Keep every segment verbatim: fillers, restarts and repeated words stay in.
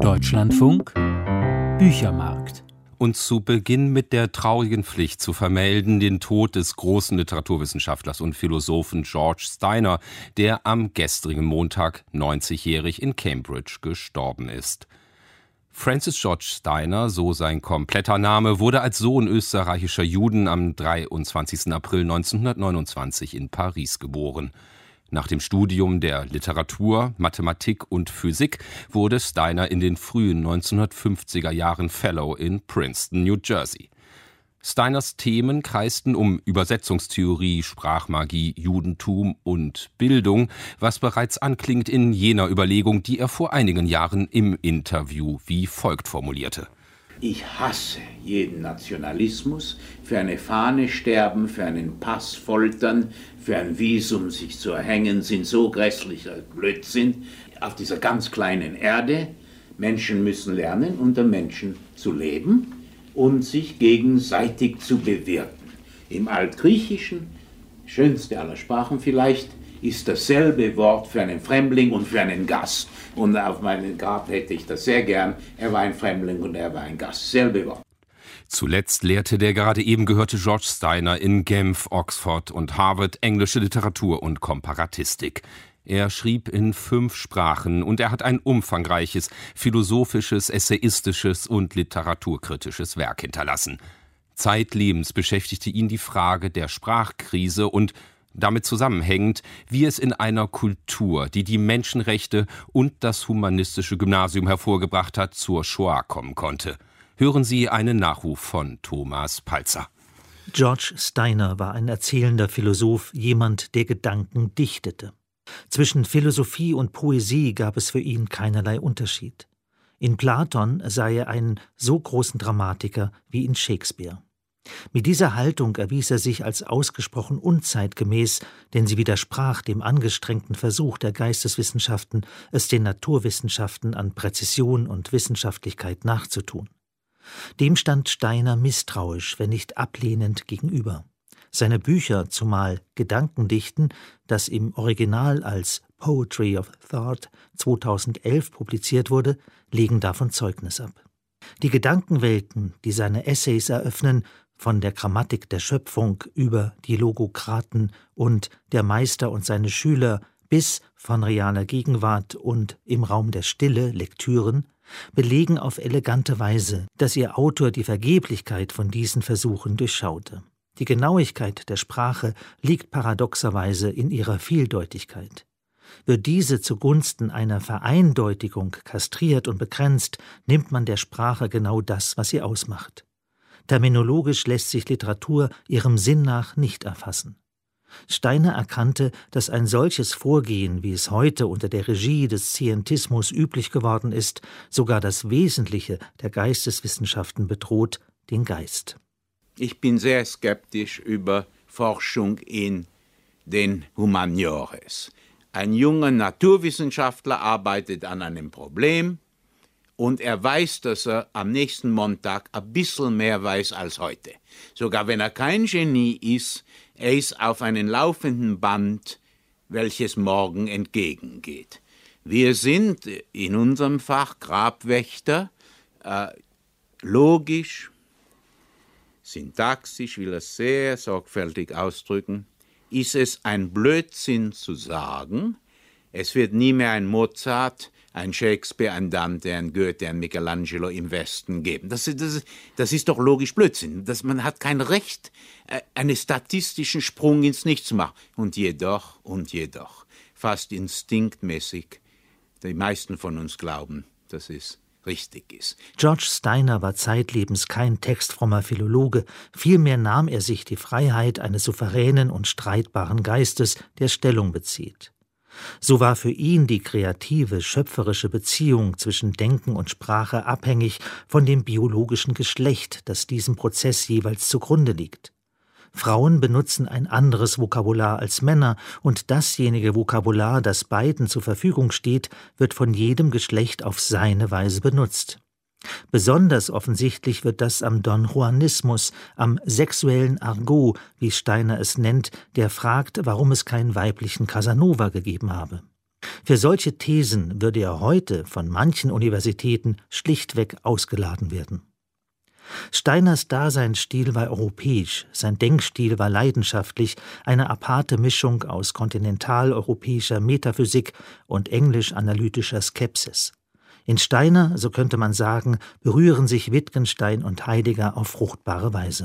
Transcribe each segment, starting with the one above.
Deutschlandfunk Büchermarkt. Und zu Beginn mit der traurigen Pflicht zu vermelden den Tod des großen Literaturwissenschaftlers und Philosophen George Steiner, der am gestrigen Montag neunzigjährig in Cambridge gestorben ist. Francis George Steiner, so sein kompletter Name, wurde als Sohn österreichischer Juden am dreiundzwanzigsten April neunzehnhundertneunundzwanzig in Paris geboren. Nach dem Studium der Literatur, Mathematik und Physik wurde Steiner in den frühen neunzehnhundertfünfziger Jahren Fellow in Princeton, New Jersey. Steiners Themen kreisten um Übersetzungstheorie, Sprachmagie, Judentum und Bildung, was bereits anklingt in jener Überlegung, die er vor einigen Jahren im Interview wie folgt formulierte. Ich hasse jeden Nationalismus, für eine Fahne sterben, für einen Pass foltern, für ein Visum sich zu erhängen, sind so grässlicher Blödsinn auf dieser ganz kleinen Erde. Menschen müssen lernen, unter Menschen zu leben und sich gegenseitig zu bewirten. Im Altgriechischen, schönste aller Sprachen vielleicht, ist dasselbe Wort für einen Fremdling und für einen Gast. Und auf meinem Grab hätte ich das sehr gern. Er war ein Fremdling und er war ein Gast. Selbe Wort. Zuletzt lehrte der gerade eben gehörte George Steiner in Genf, Oxford und Harvard englische Literatur und Komparatistik. Er schrieb in fünf Sprachen und er hat ein umfangreiches philosophisches, essayistisches und literaturkritisches Werk hinterlassen. Zeitlebens beschäftigte ihn die Frage der Sprachkrise und damit zusammenhängend, wie es in einer Kultur, die die Menschenrechte und das humanistische Gymnasium hervorgebracht hat, zur Shoah kommen konnte. Hören Sie einen Nachruf von Thomas Palzer. George Steiner war ein erzählender Philosoph, jemand, der Gedanken dichtete. Zwischen Philosophie und Poesie gab es für ihn keinerlei Unterschied. In Platon sah er einen so großen Dramatiker wie in Shakespeare. Mit dieser Haltung erwies er sich als ausgesprochen unzeitgemäß, denn sie widersprach dem angestrengten Versuch der Geisteswissenschaften, es den Naturwissenschaften an Präzision und Wissenschaftlichkeit nachzutun. Dem stand Steiner misstrauisch, wenn nicht ablehnend gegenüber. Seine Bücher, zumal Gedankendichten, das im Original als Poetry of Thought zweitausendelf publiziert wurde, legen davon Zeugnis ab. Die Gedankenwelten, die seine Essays eröffnen, von der Grammatik der Schöpfung über die Logokraten und der Meister und seine Schüler bis von realer Gegenwart und im Raum der Stille Lektüren, belegen auf elegante Weise, dass ihr Autor die Vergeblichkeit von diesen Versuchen durchschaute. Die Genauigkeit der Sprache liegt paradoxerweise in ihrer Vieldeutigkeit. Wird diese zugunsten einer Vereindeutigung kastriert und begrenzt, nimmt man der Sprache genau das, was sie ausmacht. Terminologisch lässt sich Literatur ihrem Sinn nach nicht erfassen. Steiner erkannte, dass ein solches Vorgehen, wie es heute unter der Regie des Scientismus üblich geworden ist, sogar das Wesentliche der Geisteswissenschaften bedroht, den Geist. Ich bin sehr skeptisch über Forschung in den Humaniores. Ein junger Naturwissenschaftler arbeitet an einem Problem und er weiß, dass er am nächsten Montag ein bisschen mehr weiß als heute. Sogar wenn er kein Genie ist, er ist auf einem laufenden Band, welches morgen entgegengeht. Wir sind in unserem Fach Grabwächter, äh, logisch, syntaxisch, will er sehr sorgfältig ausdrücken, ist es ein Blödsinn zu sagen, es wird nie mehr ein Mozart, ein Shakespeare, ein Dante, ein Goethe, ein Michelangelo im Westen geben. Das, das, das ist doch logisch Blödsinn. Das, man hat kein Recht, einen statistischen Sprung ins Nichts zu machen. Und jedoch, und jedoch, fast instinktmäßig, die meisten von uns glauben, dass es richtig ist. George Steiner war zeitlebens kein textfrommer Philologe, vielmehr nahm er sich die Freiheit eines souveränen und streitbaren Geistes, der Stellung bezieht. So war für ihn die kreative, schöpferische Beziehung zwischen Denken und Sprache abhängig von dem biologischen Geschlecht, das diesem Prozess jeweils zugrunde liegt. Frauen benutzen ein anderes Vokabular als Männer, und dasjenige Vokabular, das beiden zur Verfügung steht, wird von jedem Geschlecht auf seine Weise benutzt. Besonders offensichtlich wird das am Don Juanismus, am sexuellen Argot, wie Steiner es nennt, der fragt, warum es keinen weiblichen Casanova gegeben habe. Für solche Thesen würde er heute von manchen Universitäten schlichtweg ausgeladen werden. Steiners Daseinsstil war europäisch, sein Denkstil war leidenschaftlich, eine aparte Mischung aus kontinentaleuropäischer Metaphysik und englisch-analytischer Skepsis. In Steiner, so könnte man sagen, berühren sich Wittgenstein und Heidegger auf fruchtbare Weise.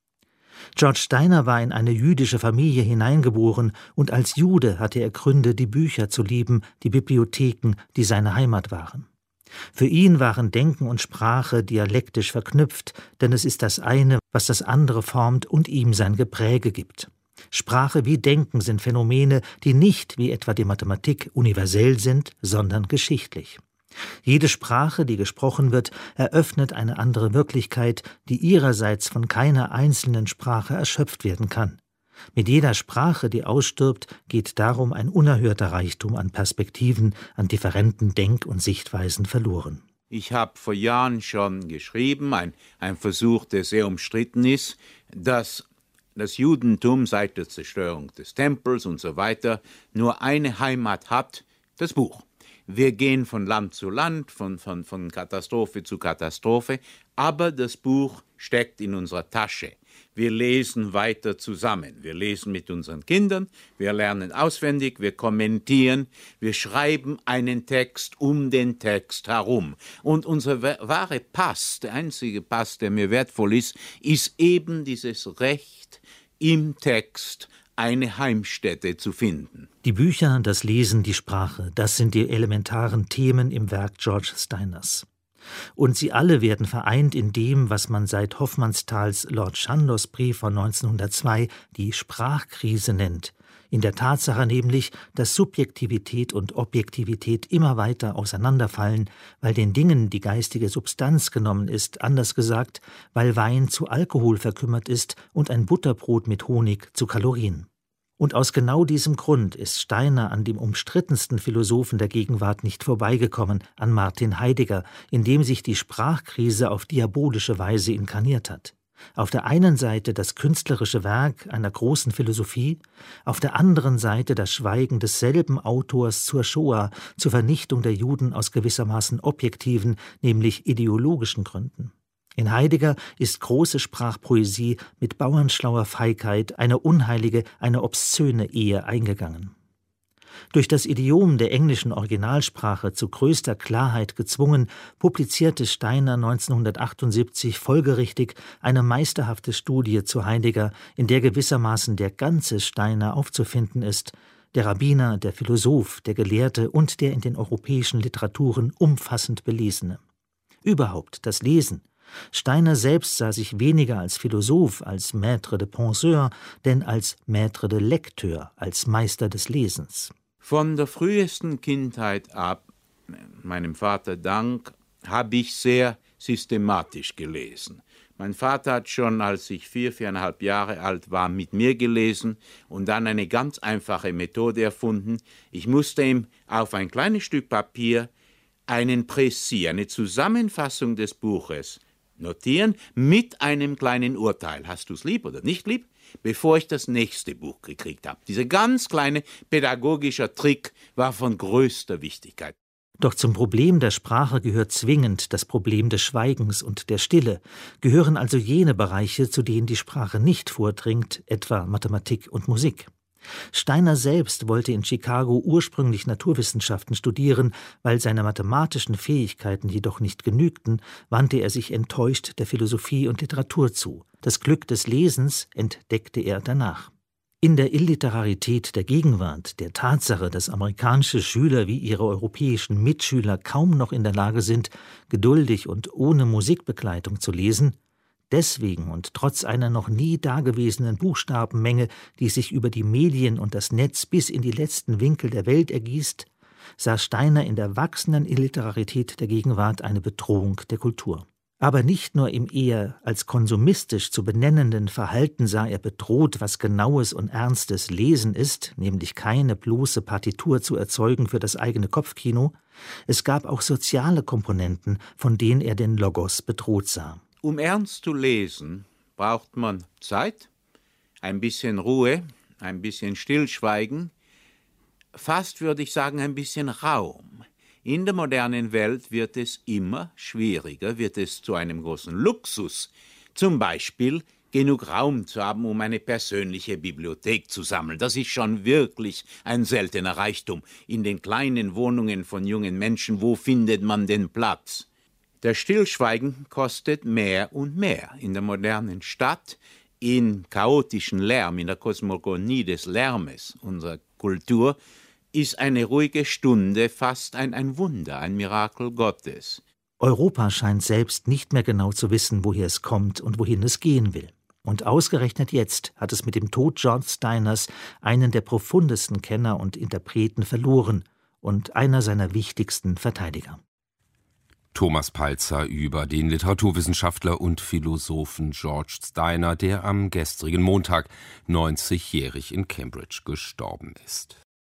George Steiner war in eine jüdische Familie hineingeboren und als Jude hatte er Gründe, die Bücher zu lieben, die Bibliotheken, die seine Heimat waren. Für ihn waren Denken und Sprache dialektisch verknüpft, denn es ist das eine, was das andere formt und ihm sein Gepräge gibt. Sprache wie Denken sind Phänomene, die nicht, wie etwa die Mathematik, universell sind, sondern geschichtlich. Jede Sprache, die gesprochen wird, eröffnet eine andere Wirklichkeit, die ihrerseits von keiner einzelnen Sprache erschöpft werden kann. Mit jeder Sprache, die ausstirbt, geht darum ein unerhörter Reichtum an Perspektiven, an differenten Denk- und Sichtweisen verloren. Ich habe vor Jahren schon geschrieben, ein, ein Versuch, der sehr umstritten ist, dass das Judentum seit der Zerstörung des Tempels und so weiter nur eine Heimat hat, das Buch. Wir gehen von Land zu Land, von, von, von Katastrophe zu Katastrophe, aber das Buch steckt in unserer Tasche. Wir lesen weiter zusammen. Wir lesen mit unseren Kindern, wir lernen auswendig, wir kommentieren, wir schreiben einen Text um den Text herum. Und unser wahre Pass, der einzige Pass, der mir wertvoll ist, ist eben dieses Recht im Text, eine Heimstätte zu finden. Die Bücher, das Lesen, die Sprache, das sind die elementaren Themen im Werk George Steiners. Und sie alle werden vereint in dem, was man seit Hofmannsthals Lord Chandos Brief von neunzehnhundertzwei die Sprachkrise nennt, in der Tatsache nämlich, dass Subjektivität und Objektivität immer weiter auseinanderfallen, weil den Dingen die geistige Substanz genommen ist, anders gesagt, weil Wein zu Alkohol verkümmert ist und ein Butterbrot mit Honig zu Kalorien. Und aus genau diesem Grund ist Steiner an dem umstrittensten Philosophen der Gegenwart nicht vorbeigekommen, an Martin Heidegger, in dem sich die Sprachkrise auf diabolische Weise inkarniert hat. Auf der einen Seite das künstlerische Werk einer großen Philosophie, auf der anderen Seite das Schweigen desselben Autors zur Shoah, zur Vernichtung der Juden aus gewissermaßen objektiven, nämlich ideologischen Gründen. In Heidegger ist große Sprachpoesie mit bauernschlauer Feigheit eine unheilige, eine obszöne Ehe eingegangen. Durch das Idiom der englischen Originalsprache zu größter Klarheit gezwungen, publizierte Steiner neunzehnhundertachtundsiebzig folgerichtig eine meisterhafte Studie zu Heidegger, in der gewissermaßen der ganze Steiner aufzufinden ist, der Rabbiner, der Philosoph, der Gelehrte und der in den europäischen Literaturen umfassend Belesene. Überhaupt das Lesen. Steiner selbst sah sich weniger als Philosoph, als Maître de Penseur, denn als Maître de Lecteur, als Meister des Lesens. Von der frühesten Kindheit ab, meinem Vater dank, habe ich sehr systematisch gelesen. Mein Vater hat schon, als ich vier, viereinhalb Jahre alt war, mit mir gelesen und dann eine ganz einfache Methode erfunden. Ich musste ihm auf ein kleines Stück Papier einen Précis, eine Zusammenfassung des Buches notieren mit einem kleinen Urteil. Hast du es lieb oder nicht lieb? Bevor ich das nächste Buch gekriegt habe. Dieser ganz kleine pädagogische Trick war von größter Wichtigkeit. Doch zum Problem der Sprache gehört zwingend das Problem des Schweigens und der Stille, gehören also jene Bereiche, zu denen die Sprache nicht vordringt, etwa Mathematik und Musik. Steiner selbst wollte in Chicago ursprünglich Naturwissenschaften studieren, weil seine mathematischen Fähigkeiten jedoch nicht genügten, wandte er sich enttäuscht der Philosophie und Literatur zu. Das Glück des Lesens entdeckte er danach. In der Illiterarität der Gegenwart, der Tatsache, dass amerikanische Schüler wie ihre europäischen Mitschüler kaum noch in der Lage sind, geduldig und ohne Musikbegleitung zu lesen, deswegen und trotz einer noch nie dagewesenen Buchstabenmenge, die sich über die Medien und das Netz bis in die letzten Winkel der Welt ergießt, sah Steiner in der wachsenden Illiterarität der Gegenwart eine Bedrohung der Kultur. Aber nicht nur im eher als konsumistisch zu benennenden Verhalten sah er bedroht, was genaues und ernstes Lesen ist, nämlich keine bloße Partitur zu erzeugen für das eigene Kopfkino, es gab auch soziale Komponenten, von denen er den Logos bedroht sah. Um ernst zu lesen, braucht man Zeit, ein bisschen Ruhe, ein bisschen Stillschweigen, fast, würde ich sagen, ein bisschen Raum. In der modernen Welt wird es immer schwieriger, wird es zu einem großen Luxus, zum Beispiel genug Raum zu haben, um eine persönliche Bibliothek zu sammeln. Das ist schon wirklich ein seltener Reichtum. In den kleinen Wohnungen von jungen Menschen, wo findet man den Platz? Das Stillschweigen kostet mehr und mehr. In der modernen Stadt, in chaotischen Lärm, in der Kosmogonie des Lärmes unserer Kultur, ist eine ruhige Stunde fast ein, ein Wunder, ein Mirakel Gottes. Europa scheint selbst nicht mehr genau zu wissen, woher es kommt und wohin es gehen will. Und ausgerechnet jetzt hat es mit dem Tod George Steiners einen der profundesten Kenner und Interpreten verloren und einer seiner wichtigsten Verteidiger. Thomas Palzer über den Literaturwissenschaftler und Philosophen George Steiner, der am gestrigen Montag neunzigjährig in Cambridge gestorben ist.